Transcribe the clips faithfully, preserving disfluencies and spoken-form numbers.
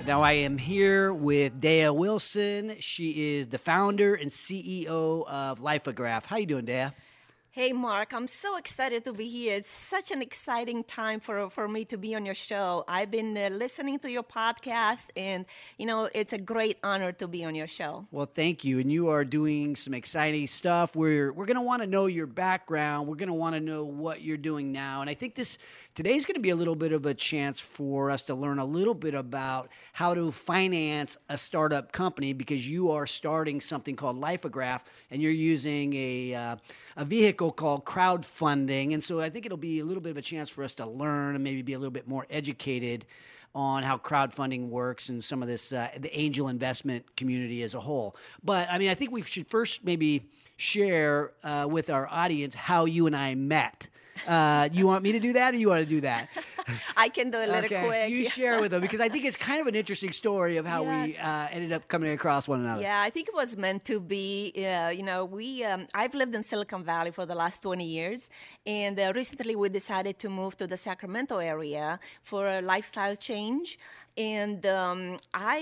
Now I am here with Dea Wilson. She is the founder and C E O of Lifograph. How you doing, Dea? Hey, Mark, I'm so excited to be here. It's such an exciting time for, for me to be on your show. I've been uh, listening to your podcast, and, you know, it's a great honor to be on your show. Well, thank you. And you are doing some exciting stuff. We're, we're going to want to know your background. We're going to want to know what you're doing now. And I think this today's going to be a little bit of a chance for us to learn a little bit about how to finance a startup company, because you are starting something called Lifograph, and you're using a, uh, a vehicle called crowdfunding. And so I think it'll be a little bit of a chance for us to learn and maybe be a little bit more educated on how crowdfunding works and some of this, uh, the angel investment community as a whole. But I mean, I think we should first maybe share uh, with our audience how you and I met. Uh, you want me to do that, or you want to do that? I can do a little okay. quick. You yeah. share with them, because I think it's kind of an interesting story of how Yes. we uh, ended up coming across one another. Yeah, I think it was meant to be. Uh, you know, we um, I've lived in Silicon Valley for the last twenty years, and uh, recently we decided to move to the Sacramento area for a lifestyle change. And um,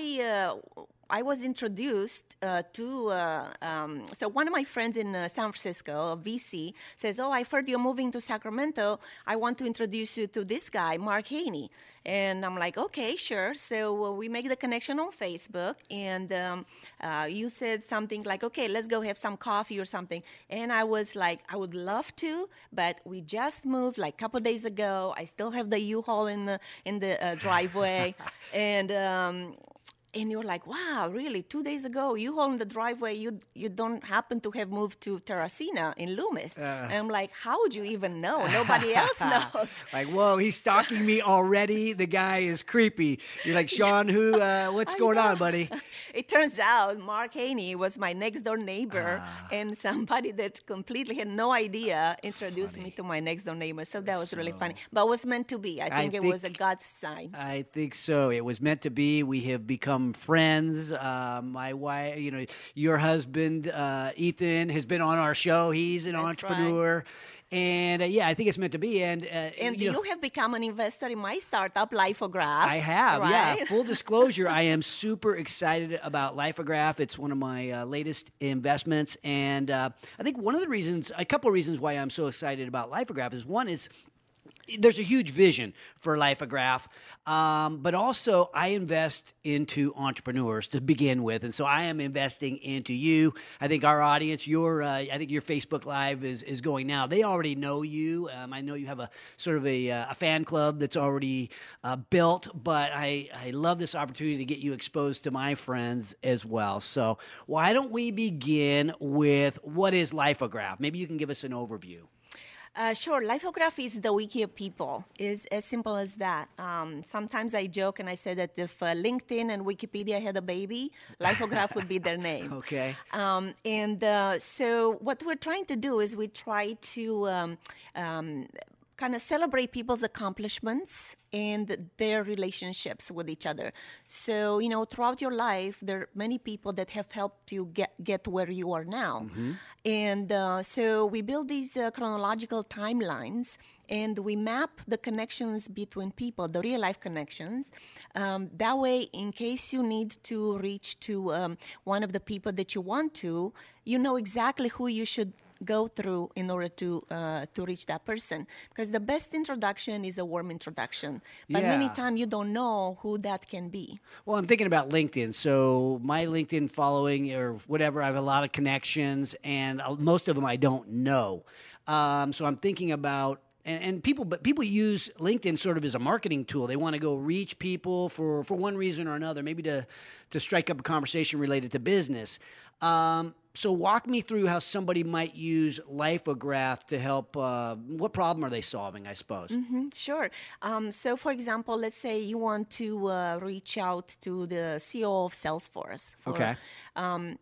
I uh, I was introduced uh, to, uh, um, so one of my friends in uh, San Francisco, a V C, says, oh, I've heard you're moving to Sacramento. I want to introduce you to this guy, Mark Haney. And I'm like, okay, sure. So uh, we make the connection on Facebook, and um, uh, you said something like, okay, let's go have some coffee or something. And I was like, I would love to, but we just moved like a couple days ago. I still have the U-Haul in the, in the uh, driveway. and... Um, And you're like, wow, really? Two days ago, you hold in the driveway, you you don't happen to have moved to Terracina in Loomis. Uh, and I'm like, how would you even know? Nobody else knows. Like, whoa, he's stalking me already. The guy is creepy. You're like, Sean, who? Uh, what's I going know. on, buddy? It turns out Mark Haney was my next door neighbor, uh, and somebody that completely had no idea introduced funny. me to my next door neighbor. So that was So- really funny. But it was meant to be. I think I it think- was a God's sign. I think so. It was meant to be. We have become friends. Uh, my wife, you know, your husband, uh, Ethan, has been on our show. He's an That's entrepreneur. And uh, yeah, I think it's meant to be. And, uh, And you you know, have become an investor in my startup, Lifograph. I have, right? yeah. Full disclosure, I am super excited about Lifograph. It's one of my uh, latest investments. And uh, I think one of the reasons, a couple of reasons why I'm so excited about Lifograph is, one is, there's a huge vision for Lifograph, um, but also I invest into entrepreneurs to begin with, and so I am investing into you. I think our audience, your, uh, I think your Facebook Live is is going now. They already know you. Um, I know you have a sort of a, uh, a fan club that's already uh, built, but I I love this opportunity to get you exposed to my friends as well. So why don't we begin with what is Lifograph? Maybe you can give us an overview. Uh, sure. Lifograph is the wiki of people. It's as simple as that. Um, sometimes I joke and I say that if uh, LinkedIn and Wikipedia had a baby, Lifograph would be their name. Okay. Um, and uh, so what we're trying to do is we try to um, um, kind of celebrate people's accomplishments and their relationships with each other. So, you know, throughout your life, there are many people that have helped you get, get where you are now. Mm-hmm. And uh, so we build these uh, chronological timelines, and we map the connections between people, the real-life connections. Um, that way, in case you need to reach to um, one of the people that you want to, you know exactly who you should go through in order to uh, to reach that person. Because the best introduction is a warm introduction. But Yeah. many times you don't know who that can be. Well, I'm thinking about LinkedIn. So my LinkedIn following or whatever, I have a lot of connections, and most of them I don't know. Um, so I'm thinking about, and, and people, but people use LinkedIn sort of as a marketing tool. They want to go reach people for, for one reason or another, maybe to to strike up a conversation related to business. Um, so walk me through how somebody might use Lifograph to help. Uh, what problem are they solving, I suppose? Mm-hmm, sure. Um, so, for example, let's say you want to uh, reach out to the C E O of Salesforce. For, Okay. Um,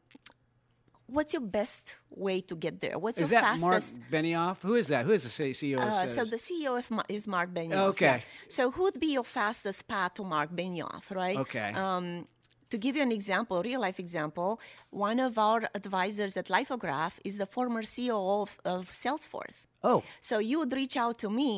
what's your best way to get there? What's Is your that Mark fastest? Benioff? Who is that? Who is the C E O of Uh, Salesforce? so the C E O of Ma- is Mark Benioff. Okay. yeah. So who would be your fastest path to Mark Benioff, right? Okay. Um, to give you an example, a real life example, one of our advisors at Lifograph is the former C E O of, of Salesforce. Oh. So you would reach out to me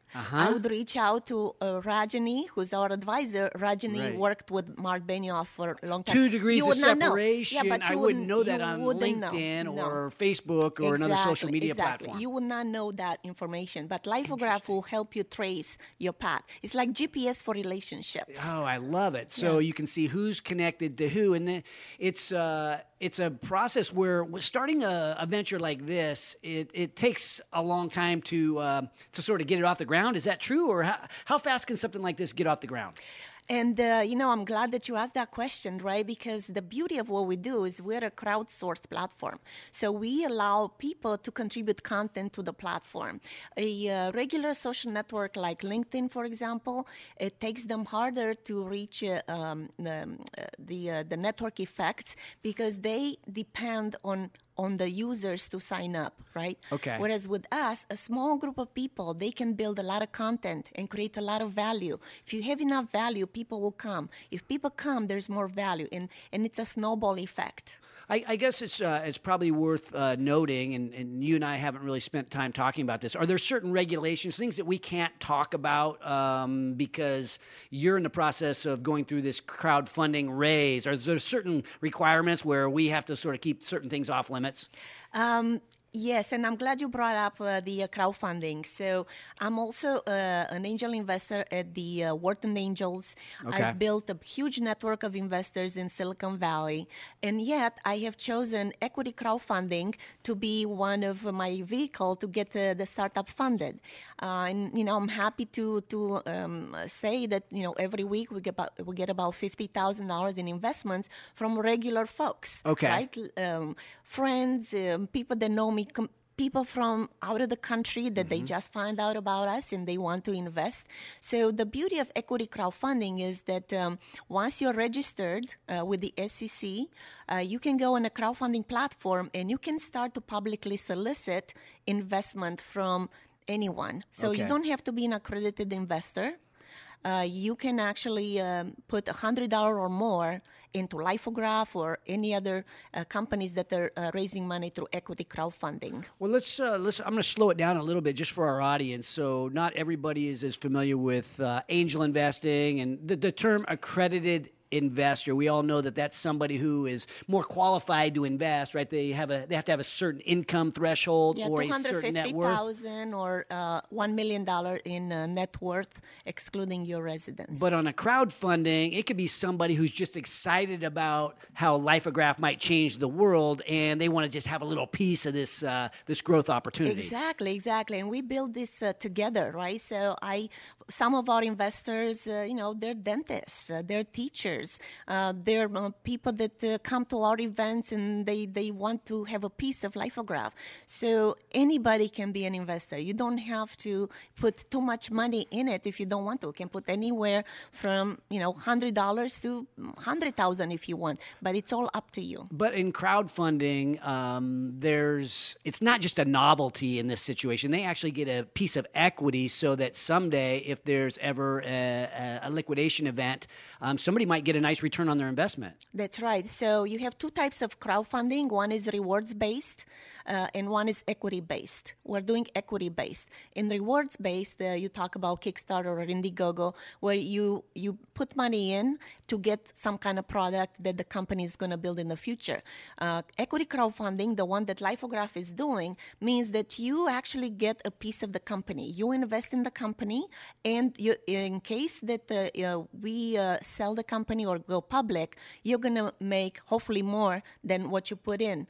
Uh-huh. I would reach out to uh, Rajani, who's our advisor. Rajani Right. worked with Mark Benioff for a long time. Two degrees You of would not know. separation. Yeah, but I you wouldn't know that you on wouldn't know. LinkedIn No. or Facebook or another social Exactly, media exactly. platform. You would not know that information, but Lifograph will help you trace your path. It's like G P S for relationships. Oh, I love it. So Yeah. you can see who's connected to who, and then it's uh, it's a process where starting a, a venture like this, it, it takes a long time to uh, to sort of get it off the ground. Is that true, or how, how fast can something like this get off the ground? And, uh, you know, I'm glad that you asked that question, right? Because the beauty of what we do is we're a crowdsourced platform. So we allow people to contribute content to the platform. A uh, regular social network like LinkedIn, for example, it takes them harder to reach uh, um, the, uh, the, uh, the network effects because they depend on on the users to sign up, right? Okay. Whereas with us, a small group of people, they can build a lot of content and create a lot of value. If you have enough value, people will come. If people come, there's more value, and, and it's a snowball effect. I, I guess it's uh, it's probably worth uh, noting, and, and you and I haven't really spent time talking about this. Are there certain regulations, things that we can't talk about um, because you're in the process of going through this crowdfunding raise? Are there certain requirements where we have to sort of keep certain things off limits? Um, Yes, and I'm glad you brought up uh, the uh, crowdfunding. So I'm also uh, an angel investor at the uh, Wharton Angels. Okay. I've built a huge network of investors in Silicon Valley, and yet I have chosen equity crowdfunding to be one of my vehicle to get uh, the startup funded. Uh, and you know, I'm happy to to um, say that you know every week we get about we get about fifty thousand dollars in investments from regular folks. Okay. Right, um, friends, um, people that know me. Com- people from out of the country that mm-hmm. they just find out about us and they want to invest. So the beauty of equity crowdfunding is that um, once you're registered uh, with the S E C, uh, you can go on a crowdfunding platform and you can start to publicly solicit investment from anyone. So Okay. you don't have to be an accredited investor. Uh, you can actually um, put one hundred dollars or more into Lifograph or any other uh, companies that are uh, raising money through equity crowdfunding. Well, let's uh, let's. I'm going to slow it down a little bit just for our audience. So, not everybody is as familiar with uh, angel investing and the, the term accredited investor. We all know that that's somebody who is more qualified to invest, right? They have a they have to have a certain income threshold Yeah, or a certain net worth. two hundred fifty thousand dollars or uh, one million dollars in uh, net worth, excluding your residence. But on a crowdfunding, it could be somebody who's just excited about how Lifograph might change the world, and they want to just have a little piece of this uh, this growth opportunity. Exactly, exactly. And we build this uh, together, right? So I, some of our investors, uh, you know, they're dentists, uh, they're teachers. Uh, they're uh, people that uh, come to our events and they, they want to have a piece of Lifograph. So anybody can be an investor. You don't have to put too much money in it if you don't want to. You can put anywhere from, you know, one hundred dollars to one hundred thousand dollars if you want. But it's all up to you. But in crowdfunding, um, there's it's not just a novelty in this situation. They actually get a piece of equity so that someday, if there's ever a, a liquidation event, um, somebody might get a nice return on their investment. That's right. So you have two types of crowdfunding. One is rewards-based, uh, and one is equity-based. We're doing equity-based. In rewards-based, uh, you talk about Kickstarter or Indiegogo, where you, you put money in to get some kind of product that the company is going to build in the future. Uh, equity crowdfunding, the one that Lifograph is doing, means that you actually get a piece of the company. You invest in the company, and you, in case that uh, uh, we uh, sell the company or go public, you're going to make hopefully more than what you put in.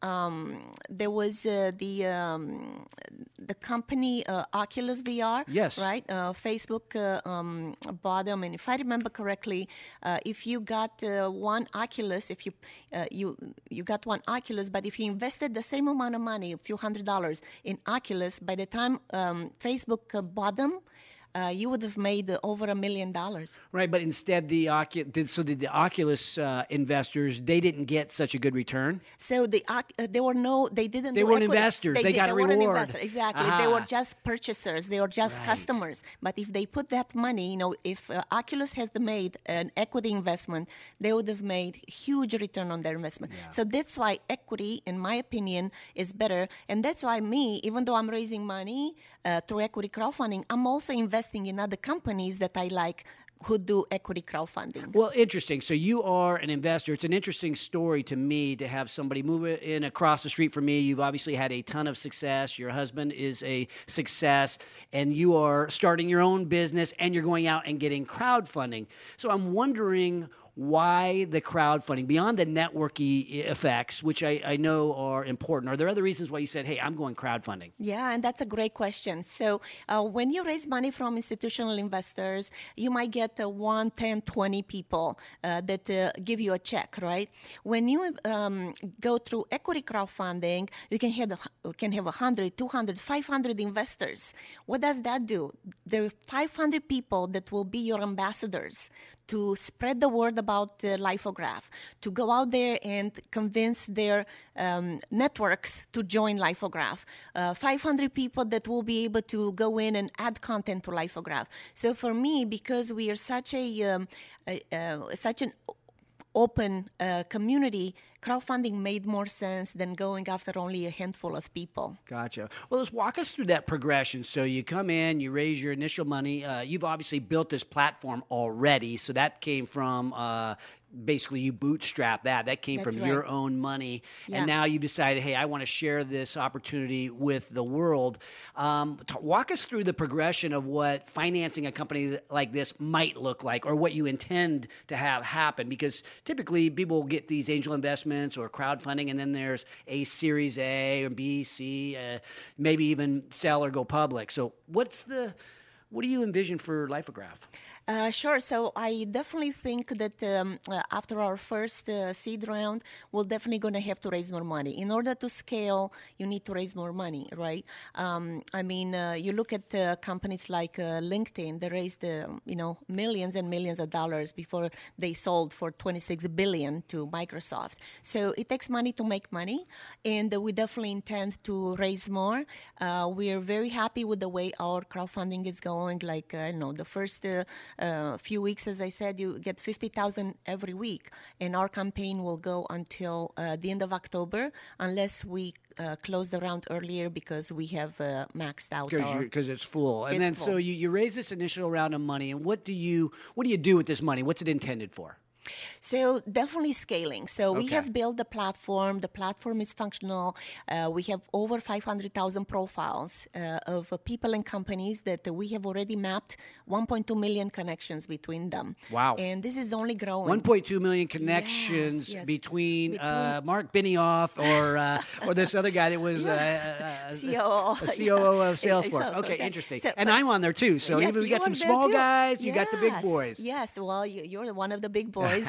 Um, there was uh, the um, the company uh, Oculus V R, yes, right? Uh, Facebook uh, um, bought them, and if I remember correctly, uh, if you got uh, one Oculus, if you uh, you you got one Oculus, but if you invested the same amount of money, a few hundred dollars in Oculus, by the time um, Facebook uh, bought them, uh, you would have made uh, over a million dollars. Right, but instead the Ocu- did, so did the Oculus uh, investors, they didn't get such a good return? So the uh, there were no, they didn't. They do weren't equity. investors. They, They, got they a weren't reward. investor. Exactly. Aha. They were just purchasers. They were just Right. customers. But if they put that money, you know, if uh, Oculus has made an equity investment, they would have made huge return on their investment. Yeah. So that's why equity, in my opinion, is better. And that's why me, even though I'm raising money uh, through equity crowdfunding, I'm also investing in other companies that I like who do equity crowdfunding. Well, interesting. So you are an investor. It's an interesting story to me to have somebody move in across the street from me. You've obviously had a ton of success. Your husband is a success, and you are starting your own business, and you're going out and getting crowdfunding. So I'm wondering why the crowdfunding, beyond the networking effects, which I, I know are important. Are there other reasons why you said, hey, I'm going crowdfunding? Yeah, and that's a great question. So uh, when you raise money from institutional investors, you might get uh, one, ten, twenty people uh, that uh, give you a check, right? When you um, go through equity crowdfunding, you can have, you can have one hundred, two hundred, five hundred investors. What does that do? There are five hundred people that will be your ambassadors to spread the word about the Lifograph, to go out there and convince their um, networks to join Lifograph. Uh, five hundred people that will be able to go in and add content to Lifograph. So for me, because we are such a, um, a uh, such an open uh, community, crowdfunding made more sense than going after only a handful of people. Gotcha. Well, let's walk us through that progression. So you come in, you raise your initial money. Uh, you've obviously built this platform already. So that came from uh, basically you bootstrap that. That came That's from right. your own money. Yeah. And now you decided, hey, I want to share this opportunity with the world. Um, t- walk us through the progression of what financing a company th- like this might look like, or what you intend to have happen. Because typically people get these angel investments or crowdfunding, and then there's a Series A or B, C, uh, maybe even sell or go public. So what's the, what do you envision for Lifograph? Uh, sure. So I definitely think that um, uh, after our first uh, seed round, we're definitely going to have to raise more money. In order to scale, you need to raise more money, right? Um, I mean, uh, you look at uh, companies like uh, LinkedIn, they raised, uh, you know, millions and millions of dollars before they sold for twenty-six billion dollars to Microsoft. So it takes money to make money, and uh, we definitely intend to raise more. Uh, we're very happy with the way our crowdfunding is going. Like, uh, you know, the first uh, uh, few weeks, as I said, you get fifty thousand every week, and our campaign will go until uh, the end of October, unless we uh, close the round earlier because we have uh, maxed out our... Because it's full. And It's then full. so you, you raise this initial round of money, and what do you what do you do with this money? What's it intended for? So definitely scaling. So we Okay. have built the platform. The platform is functional. Uh, we have over five hundred thousand profiles uh, of uh, people and companies that uh, we have already mapped one point two million connections between them. Wow. And this is only growing. one point two million connections Yes, yes. between, Between- uh, Mark Benioff or uh, or this other guy that was uh, uh, C O O. a C O O of Yeah. Salesforce. Salesforce, Okay, yeah. interesting. So, and but- I'm on there too. So Yes, even we you got some are there small too. guys. You got the big Yes, boys. Yes, well, you, you're one of the big boys,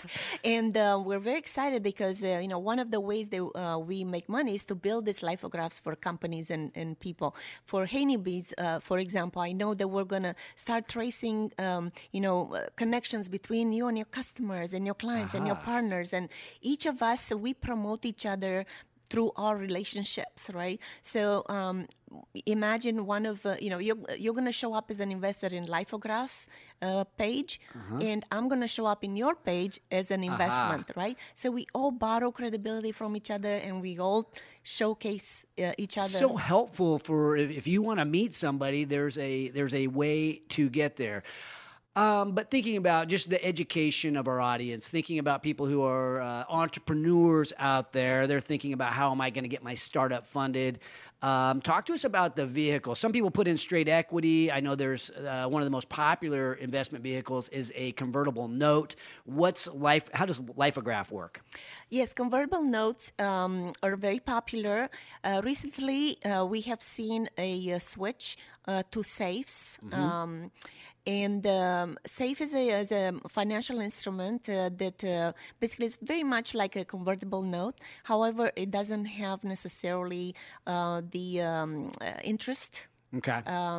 and uh, we're very excited because uh, you know one of the ways that uh, we make money is to build these lithographs for companies and, and people. For Honeybees, uh, for example, I know that we're gonna start tracing um, you know uh, connections between you and your customers and your clients and your partners, and each of us we promote each other through our relationships, right? So um, imagine one of, uh, you know, you're, you're going to show up as an investor in Lithograph's uh, page, and I'm going to show up in your page as an investment, right? So we all borrow credibility from each other, and we all showcase uh, each other. So helpful for if, if you want to meet somebody, there's a there's a way to get there. Um, but thinking about just the education of our audience, thinking about people who are uh, entrepreneurs out there, they're thinking about how am I going to get my startup funded. Um, talk to us about the vehicle. Some people put in straight equity. I know there's uh, one of the most popular investment vehicles is a convertible note. What's life? How does Lifograph work? Yes, convertible notes um, are very popular. Uh, recently, uh, we have seen a, uh switch uh, to safes. Mm-hmm. Um, And um, SAFE is a, is a financial instrument uh, that uh, basically is very much like a convertible note. However, it doesn't have necessarily uh, the um, uh, interest Okay. um,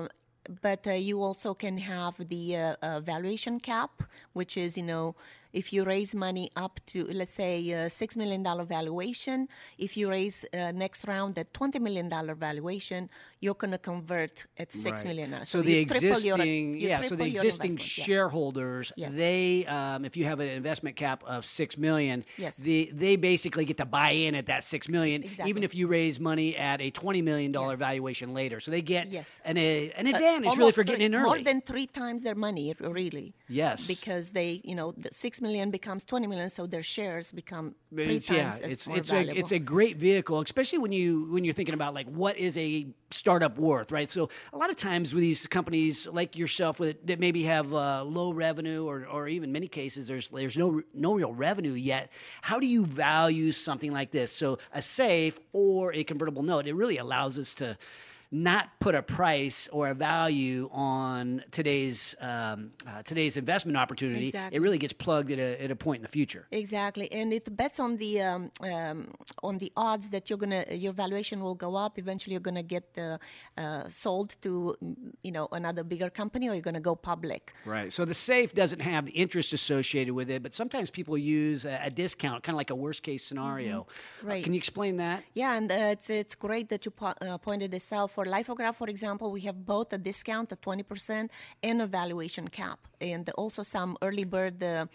but uh, you also can have the uh, uh, valuation cap, which is, you know, if you raise money up to, let's say, uh, six million dollars valuation, if you raise uh, next round at twenty million dollars valuation, you're going to convert at six Right. million dollars. So, So the you triple your- existing, you yeah, so triple the your existing investment, yes. shareholders, Yes. they, um, if you have an investment cap of six million, Yes. the, they basically get to buy in at that six million, Exactly. even if you raise money at a twenty million dollars Yes. valuation later. So they get Yes. an, a, an Uh, advantage really almost for getting in three- early. More than three times their money, r- really. Yes. Because they, you know, the six million becomes twenty million, so their shares become three It's, times yeah, as it's more it's valuable. a it's a great vehicle, especially when you when you're thinking about like what is a startup worth, right? So a lot of times with these companies like yourself with that maybe have uh, low revenue or or even many cases there's there's no no real revenue yet. How do you value something like this? So a safe or a convertible note, it really allows us to not put a price or a value on today's um, uh, today's investment opportunity. Exactly. It really gets plugged at a at a point in the future. Exactly, and it bets on the um, um, on the odds that you're gonna your valuation will go up. Eventually, you're gonna get uh, uh, sold to you know another bigger company, or you're gonna go public. Right. So the safe doesn't have the interest associated with it, but sometimes people use a, a discount, kind of like a worst case scenario. Mm-hmm. Right. Uh, can you explain that? Yeah, and uh, it's it's great that you po- uh, pointed this out. For Lifograph, for example, we have both a discount at twenty percent and a valuation cap, and also some early bird uh,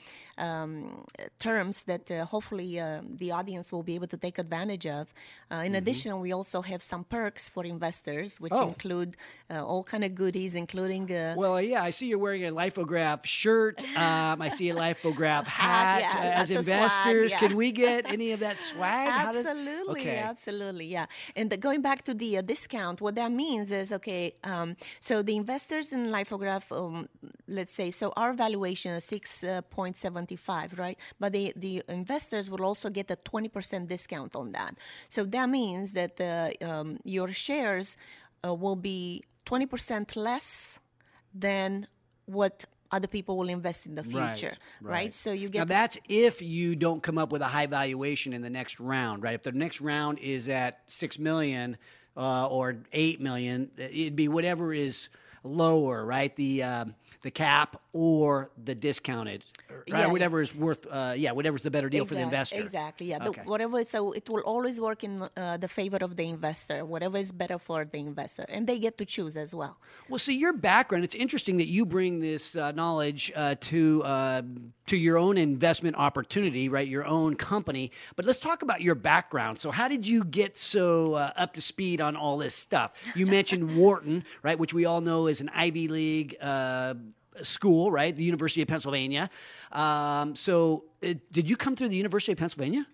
um, terms that uh, hopefully uh, the audience will be able to take advantage of. Uh, in mm-hmm. addition, we also have some perks for investors, which Oh. include uh, all kind of goodies, including uh, Well, uh, yeah, I see you're wearing a Lifograph shirt. Um, I see a Lifograph hat. yeah, Uh, As lots of swag, investors, yeah. can we get any of that swag? How does- Absolutely, okay. absolutely, yeah. And the, going back to the uh, discount, what that means is, okay, um, so the investors in Lifograph, um, let's say, so our valuation is six point seven five, right? But the, the investors will also get a twenty percent discount on that. So that means that uh, um, your shares uh, will be twenty percent less than what other people will invest in the future, right? right. So you Now get that's if you don't come up with a high valuation in the next round, right? If the next round is at six million uh, or eight million, it'd be whatever is lower, right? The um, the cap or the discounted, right? Yeah, Whatever is worth, uh, yeah, whatever's the better deal for the Exact- investor. Exactly. Yeah. Okay. The, whatever. So it will always work in uh, the favor of the investor. Whatever is better for the investor, and they get to choose as well. Well, see, your background, it's interesting that you bring this uh, knowledge uh, to uh, to your own investment opportunity, right? Your own company. But let's talk about your background. So how did you get so uh, up to speed on all this stuff? You mentioned Wharton, right, which we all know is an Ivy League uh, school, right? The University of Pennsylvania. Um, so uh, did you come through the University of Pennsylvania?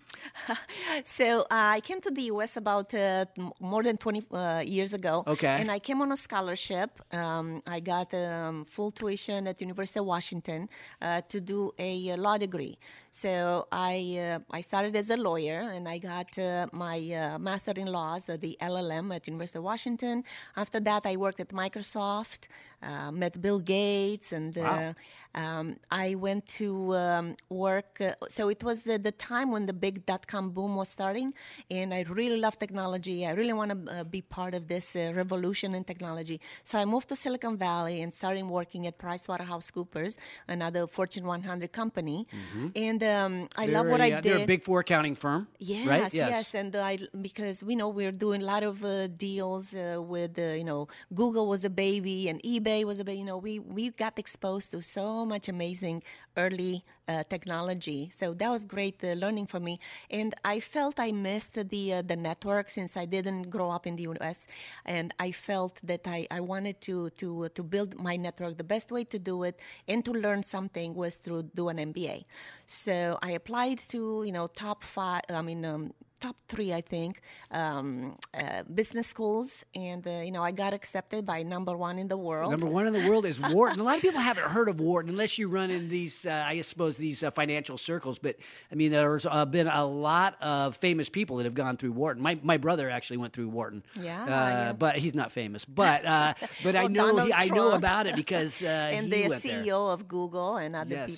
So uh, I came to the U S about uh, m- more than twenty uh, years ago. Okay. And I came on a scholarship. Um, I got um, full tuition at University of Washington uh, to do a uh, law degree. So I uh, I started as a lawyer, and I got uh, my uh, master in laws, uh, the L L M at University of Washington. After that, I worked at Microsoft, uh, met Bill Gates, and uh, Wow. um, I went to um, work. Uh, so it was uh, the time when the big dot-com boom was starting, and I really love technology. I really want to uh, be part of this uh, revolution in technology. So I moved to Silicon Valley and started working at PricewaterhouseCoopers, another Fortune one hundred company. And um, I love They're what a, I uh, did. They're a Big Four accounting firm, Yes, right? yes, and I because we know we're doing a lot of uh, deals uh, with uh, you know Google was a baby and eBay was a baby. You know we we got exposed to so much amazing early uh, technology, so that was great uh, learning for me. And I felt I missed the uh, the network since I didn't grow up in the U S, and I felt that I, I wanted to to to build my network. The best way to do it and to learn something was through do an M B A. So I applied to you know top five. I mean. Um, top three, I think, um, uh, business schools, and uh, you know, I got accepted by number one in the world. Number one in the world is Wharton. A lot of people haven't heard of Wharton unless you run in these, uh, I suppose, these uh, financial circles. But I mean, there's uh, been a lot of famous people that have gone through Wharton. My my brother actually went through Wharton. Yeah, uh, yeah. but he's not famous. But uh, but I Well, know Donald he, I know Trump about it because uh, and he the went C E there. O of Google and other Yes. people. Yeah.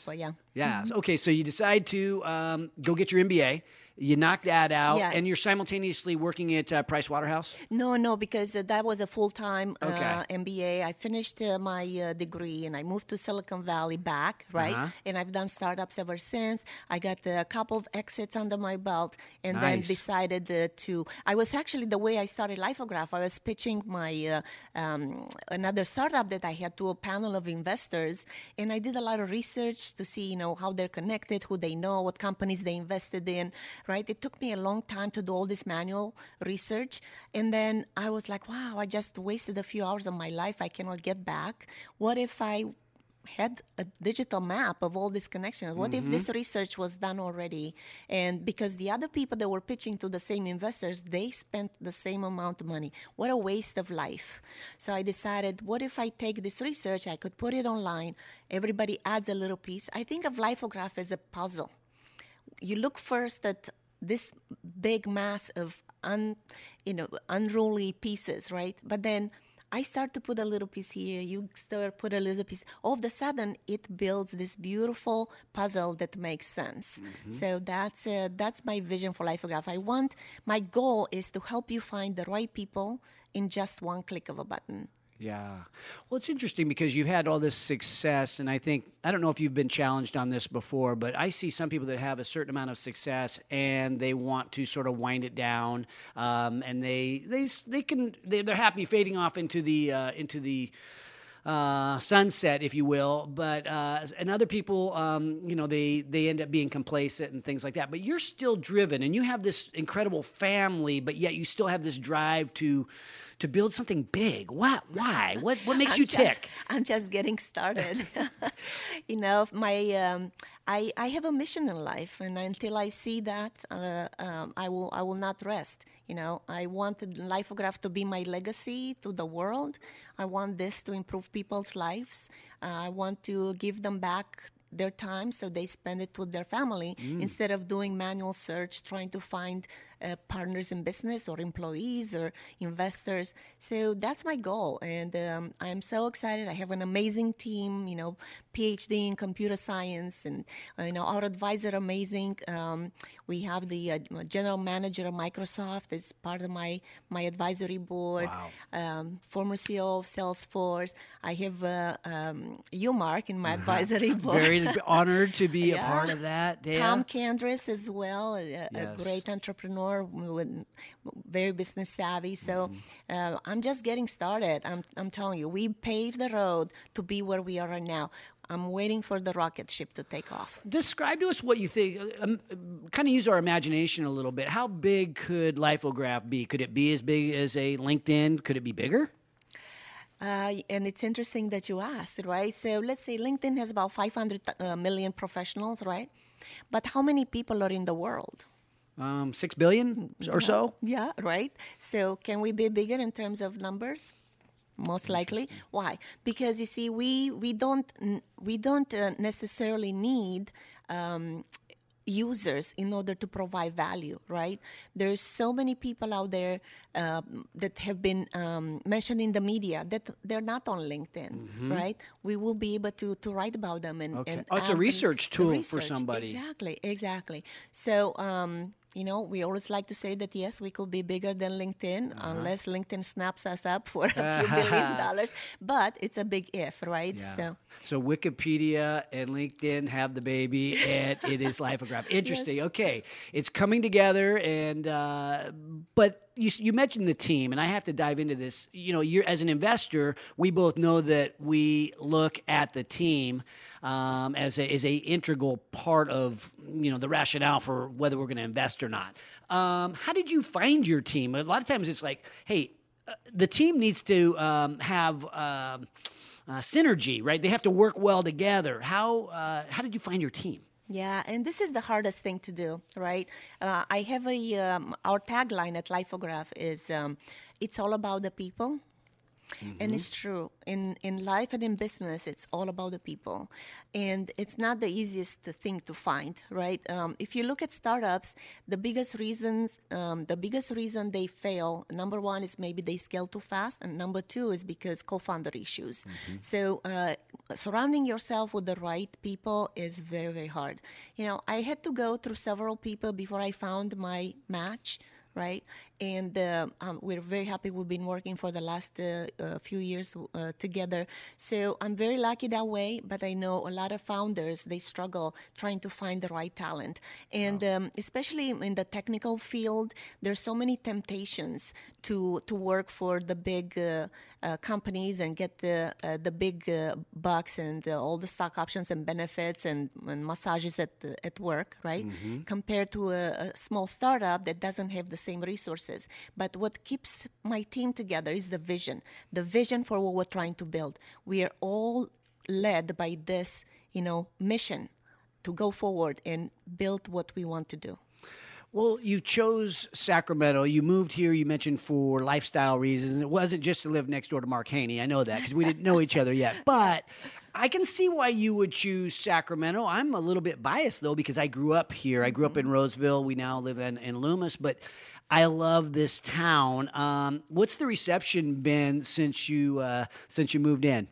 Yeah. Mm-hmm. Okay. So you decide to um, go get your M B A. You knock that out, Yes. and you're simultaneously working at uh, Price Waterhouse? No, no, because uh, that was a full-time uh, Okay. M B A. I finished uh, my uh, degree, and I moved to Silicon Valley back, right? Uh-huh. And I've done startups ever since. I got a couple of exits under my belt, and Nice. then decided uh, to. I was actually the way I started Lifograph. I was pitching my uh, um, another startup that I had to a panel of investors, and I did a lot of research to see, you know, how they're connected, who they know, what companies they invested in. Right? It took me a long time to do all this manual research. And then I was like, wow, I just wasted a few hours of my life I cannot get back. What if I had a digital map of all these connections? What mm-hmm. if this research was done already? And because the other people that were pitching to the same investors, they spent the same amount of money. What a waste of life. So I decided, what if I take this research, I could put it online, everybody adds a little piece. I think of Lifograph as a puzzle. You look first at this big mass of un, you know, unruly pieces, right? But then I start to put a little piece here, you start put a little piece. All of a sudden, it builds this beautiful puzzle that makes sense. Mm-hmm. So that's uh, that's my vision for Lifograph. I want, my goal is to help you find the right people in just one click of a button. Yeah. Well, it's interesting because you've had all this success, and I think, I don't know if you've been challenged on this before, but I see some people that have a certain amount of success and they want to sort of wind it down, um, and they they they can they, they're happy fading off into the uh, into the uh, sunset, if you will. But uh, and other people, um, you know, they they end up being complacent and things like that. But you're still driven, and you have this incredible family, but yet you still have this drive to. to build something big. What? Why? What? What makes I'm you just, tick? I'm just getting started. you know, my um, I I have a mission in life, and until I see that, uh, um, I will I will not rest. You know, I wanted Lifograph to be my legacy to the world. I want this to improve people's lives. Uh, I want to give them back their time so they spend it with their family mm. instead of doing manual search, trying to find uh, partners in business or employees or investors. So that's my goal, and um, I'm so excited. I have an amazing team, you know, PhD in computer science, and uh, you know, our advisor amazing. Um, we have the uh, general manager of Microsoft as part of my my advisory board. Wow. Um, former C E O of Salesforce. I have uh, um, you, Mark, in my advisory board. Very honored to be yeah. a part of that. Yeah. Tom Candris as well, a, yes. a great entrepreneur with very business savvy. So mm-hmm. uh, I'm just getting started. I'm I'm telling you, we paved the road to be where we are right now. I'm waiting for the rocket ship to take off. Describe to us what you think. Um, kind of use our imagination a little bit. How big could Lifograph be? Could it be as big as a LinkedIn? Could it be bigger? Uh, and it's interesting that you asked, right? So let's say LinkedIn has about five hundred uh, million professionals, right? But how many people are in the world? Um, six billion or so? Yeah, right. So can we be bigger in terms of numbers? Most likely. Why? Because you see, we we don't we don't uh, necessarily need um, users in order to provide value, right? There's so many people out there uh, that have been um, mentioned in the media that they're not on LinkedIn, mm-hmm. right? We will be able to, to write about them. And, okay. and oh, it's a research tool research. for somebody. Exactly, exactly. So, um, you know, we always like to say that, yes, we could be bigger than LinkedIn uh-huh. unless LinkedIn snaps us up for a few billion dollars. But it's a big if, right? Yeah. So so Wikipedia and LinkedIn have the baby, and it is Lifograph. Interesting. Yes. Okay. It's coming together, and uh, but you, you mentioned the team, and I have to dive into this. You know, you're, as an investor, we both know that we look at the team um, as a as a integral part of, you know, the rationale for whether we're going to invest or not. Um, how did you find your team? A lot of times it's like, hey, uh, the team needs to um, have uh, uh, synergy, right? They have to work well together. How uh, how did you find your team? Yeah, and this is the hardest thing to do, right? Uh, I have a, um, our tagline at Lifograph is, um, it's all about the people. Mm-hmm. And it's true. In in life and in business, it's all about the people. And it's not the easiest thing to find, right? Um, if you look at startups, the biggest reasons, um, the biggest reason they fail, number one is maybe they scale too fast, and number two is because co-founder issues. Mm-hmm. So uh, surrounding yourself with the right people is very, very hard. You know, I had to go through several people before I found my match, right? And uh, um, we're very happy we've been working for the last uh, uh, few years uh, together. So I'm very lucky that way, but I know a lot of founders, they struggle trying to find the right talent. And wow. um, especially in the technical field, there's so many temptations to to work for the big uh, uh, companies and get the uh, the big uh, bucks and uh, all the stock options and benefits and, and massages at at work, right? Mm-hmm. Compared to a, a small startup that doesn't have the same resources. But what keeps my team together is the vision, the vision for what we're trying to build. We are all led by this, you know, mission to go forward and build what we want to do. Well, you chose Sacramento. You moved here, you mentioned, for lifestyle reasons. It wasn't just to live next door to Mark Haney. I know that because we didn't know each other yet. But I can see why you would choose Sacramento. I'm a little bit biased, though, because I grew up here. I grew up in Roseville. We now live in, in Loomis. But I love this town. Um, what's the reception been since you uh, since you moved in?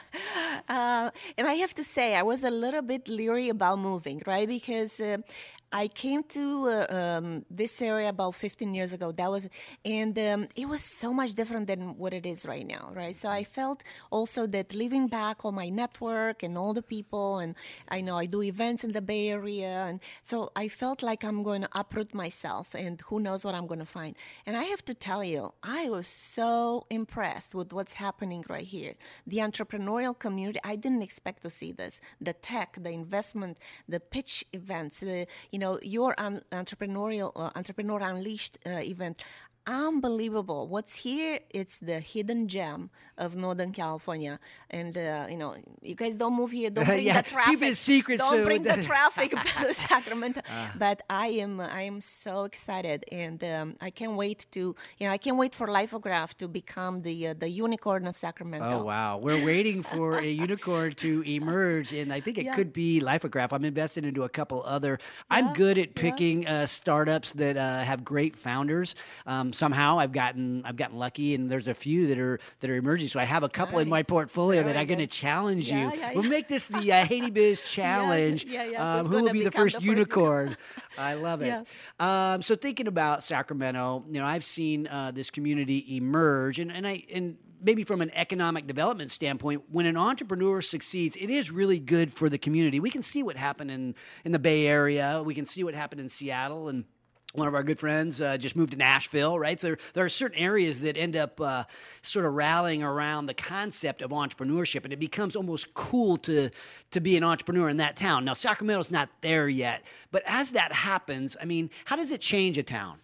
uh, and I have to say, I was a little bit leery about moving, right? Because uh, I came to uh, um, this area about fifteen years ago. That was, and um, it was so much different than what it is right now, right? So I felt also that living back all my network and all the people, and I know I do events in the Bay Area, and so I felt like I'm going to uproot myself, and who knows what I'm going to find. And I have to tell you, I was so impressed with what's happening right here. The entrepreneurial community, I didn't expect to see this. The tech, the investment, the pitch events, the, you know, your un- entrepreneurial, uh, Entrepreneur Unleashed uh, event. Unbelievable. What's here, it's the hidden gem of Northern California. And, uh, you know, you guys don't move here. Don't bring yeah, the traffic. Keep it a secret. Don't so bring the traffic to Sacramento. Uh. But I am I am so excited. And um, I can't wait to, you know, I can't wait for Lifograph to become the uh, the unicorn of Sacramento. Oh, wow. We're waiting for a unicorn to emerge. And I think it yeah. could be Lifograph. I'm invested into a couple other. Yeah, I'm good at picking yeah. uh, startups that uh, have great founders. Um, Somehow I've gotten I've gotten lucky, and there's a few that are that are emerging. So I have a couple nice. in my portfolio Very that I'm going to challenge yeah, you. Yeah, yeah. We'll make this the uh, Haney Biz Challenge. Yeah, yeah, yeah. Um, who will be the first, the first unicorn? I love it. Yeah. Um, so thinking about Sacramento, you know, I've seen uh, this community emerge, and and I and. Maybe from an economic development standpoint, when an entrepreneur succeeds, it is really good for the community. We can see what happened in, in the Bay Area. We can see what happened in Seattle, and one of our good friends uh, just moved to Nashville, right? So there, there are certain areas that end up uh, sort of rallying around the concept of entrepreneurship, and it becomes almost cool to to be an entrepreneur in that town. Now, Sacramento's not there yet, but as that happens, I mean, how does it change a town?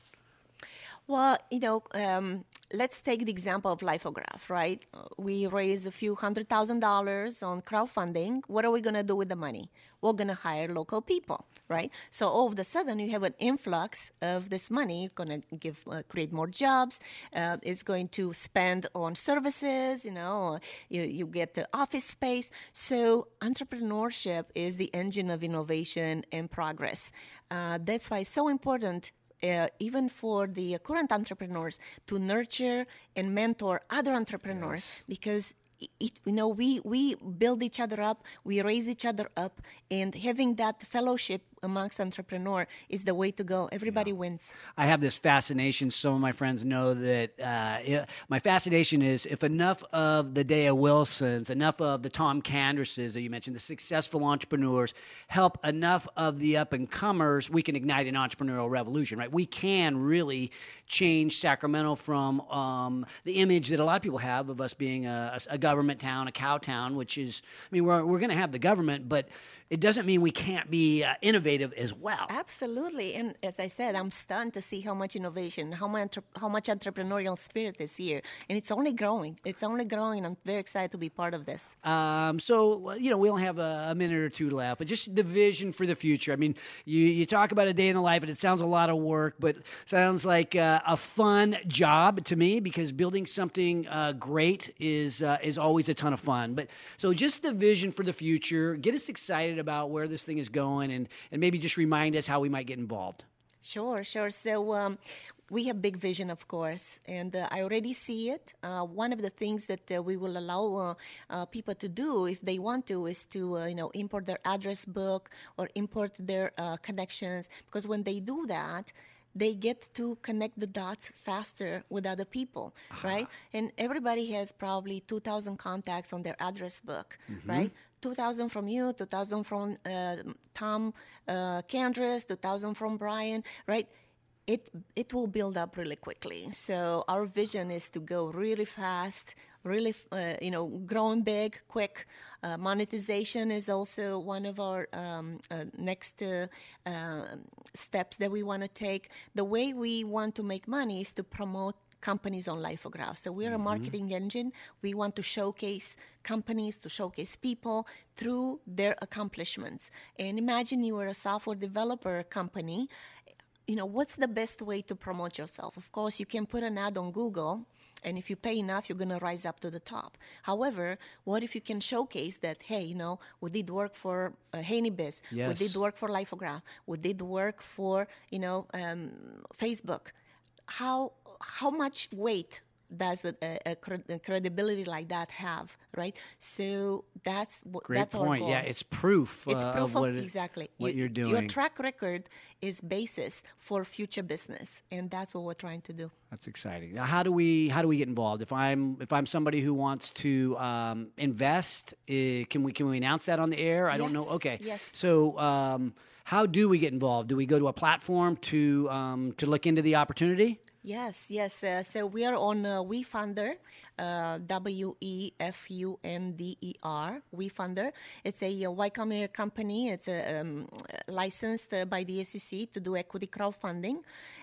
Well, you know, um, let's take the example of Lifograph, right? We raised a few hundred thousand dollars on crowdfunding. What are we going to do with the money? We're going to hire local people, right? So all of a sudden, you have an influx of this money. It's going to give, uh, create more jobs. Uh, it's going to spend on services. You know, you you get the office space. So entrepreneurship is the engine of innovation and progress. Uh, that's why it's so important. Uh, even for the current entrepreneurs, to nurture and mentor other entrepreneurs, yes. because it, it, you know we we build each other up, we raise each other up, and having that fellowship amongst entrepreneurs is the way to go. Everybody yeah. wins. I have this fascination. Some of my friends know that uh, it, my fascination is if enough of the Dea Wilsons, enough of the Tom Canderses that you mentioned, the successful entrepreneurs, help enough of the up-and-comers, we can ignite an entrepreneurial revolution, right? We can really change Sacramento from um, the image that a lot of people have of us being a, a government town, a cow town, which is, I mean, we're, we're going to have the government, but it doesn't mean we can't be uh, innovative as well. Absolutely. And as I said, I'm stunned to see how much innovation, how much, how much entrepreneurial spirit is here. And it's only growing. It's only growing. I'm very excited to be part of this. Um, so, you know, we only have a, a minute or two left, but just the vision for the future. I mean, you, you talk about a day in the life, and it sounds a lot of work, but sounds like uh, a fun job to me, because building something uh, great is uh, is always a ton of fun. But so just the vision for the future, get us excited about where this thing is going, and, and maybe just remind us how we might get involved. Sure, sure. So um, we have big vision, of course, and uh, I already see it. Uh, one of the things that uh, we will allow uh, uh, people to do, if they want to, is to uh, you know import their address book or import their uh, connections, because when they do that, they get to connect the dots faster with other people, uh-huh. right? And everybody has probably two thousand contacts on their address book, mm-hmm. right? two thousand from you, two thousand from uh, Tom uh, Candris, two thousand from Brian, right? It it will build up really quickly. So our vision is to go really fast, really, uh, you know, growing big, quick. Uh, monetization is also one of our um, uh, next uh, uh, steps that we want to take. The way we want to make money is to promote companies on Lifograph. So we're mm-hmm. a marketing engine. We want to showcase companies, to showcase people through their accomplishments. And imagine you were a software developer company. You know, what's the best way to promote yourself? Of course, you can put an ad on Google, and if you pay enough, you're going to rise up to the top. However, what if you can showcase that, hey, you know, we did work for uh, HaneyBiz, yes. we did work for Lifograph, we did work for, you know, um, Facebook. How how much weight does a, a, a credibility like that have, right? So that's Great that's point. our goal. Yeah, it's proof. It's uh, proof of of, what, it, exactly what you, you're doing. Your track record is basis for future business, and that's what we're trying to do. That's exciting. Now, how do we how do we get involved? If I'm if I'm somebody who wants to um, invest, uh, can we can we announce that on the air? I yes. don't know. Okay. Yes. So. Um, how do we get involved? Do we go to a platform to um, to look into the opportunity? Yes, yes. Uh, so we are on uh, WeFunder, uh, W E F U N D E R, WeFunder. It's a, a Y Combinator company. It's a, um, licensed uh, by the S E C to do equity crowdfunding.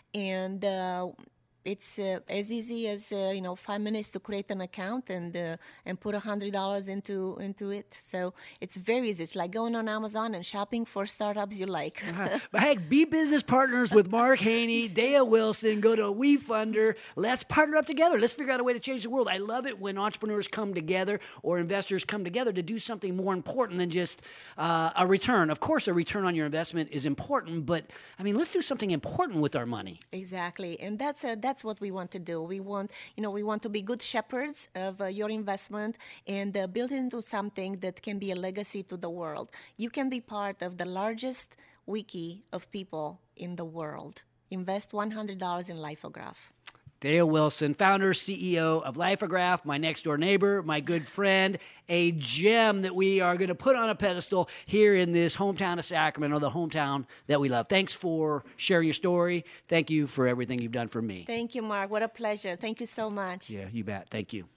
And uh, it's uh, as easy as uh, you know five minutes to create an account and uh, and put a hundred dollars into into it. So it's very easy. It's like going on Amazon and shopping for startups you like. uh-huh. But hey, be business partners with Mark Haney, Dea Wilson. Go to WeFunder. Let's partner up together. Let's figure out a way to change the world. I love it when entrepreneurs come together or investors come together to do something more important than just uh, a return. Of course, a return on your investment is important, but I mean, let's do something important with our money. Exactly, and that's a, that's. That's what we want to do. We want, you know, we want to be good shepherds of uh, your investment and uh, build it into something that can be a legacy to the world. You can be part of the largest wiki of people in the world. Invest one hundred dollars in Lifograph. Dea Wilson, founder, C E O of Lifograph, my next-door neighbor, my good friend, a gem that we are going to put on a pedestal here in this hometown of Sacramento, the hometown that we love. Thanks for sharing your story. Thank you for everything you've done for me. Thank you, Mark. What a pleasure. Thank you so much. Yeah, you bet. Thank you.